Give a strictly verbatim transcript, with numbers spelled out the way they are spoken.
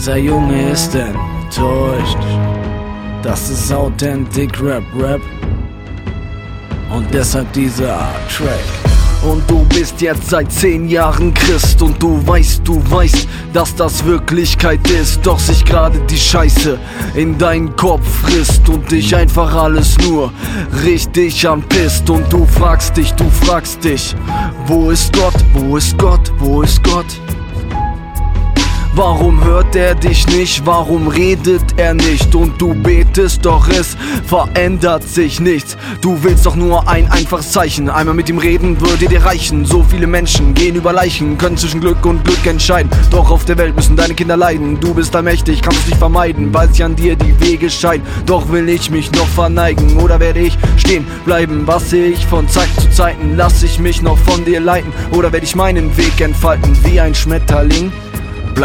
Dieser Junge ist enttäuscht. Das ist Authentic Rap Rap. Und deshalb dieser Track. Und du bist jetzt seit zehn Jahren Christ und du weißt, du weißt, dass das Wirklichkeit ist. Doch sich gerade die Scheiße in deinen Kopf frisst und dich einfach alles nur richtig anpisst. Und du fragst dich, du fragst dich, wo ist Gott, wo ist Gott, wo ist Gott? Warum hört er dich nicht? Warum redet er nicht? Und du betest, doch es verändert sich nichts. Du willst doch nur ein einfaches Zeichen. Einmal mit ihm reden würde dir reichen. So viele Menschen gehen über Leichen, können zwischen Glück und Glück entscheiden. Doch auf der Welt müssen deine Kinder leiden. Du bist allmächtig, kannst es nicht vermeiden, weil sich an dir die Wege scheiden. Doch will ich mich noch verneigen oder werde ich stehen bleiben? Was sehe ich von Zeit zu Zeiten? Lass ich mich noch von dir leiten oder werde ich meinen Weg entfalten wie ein Schmetterling?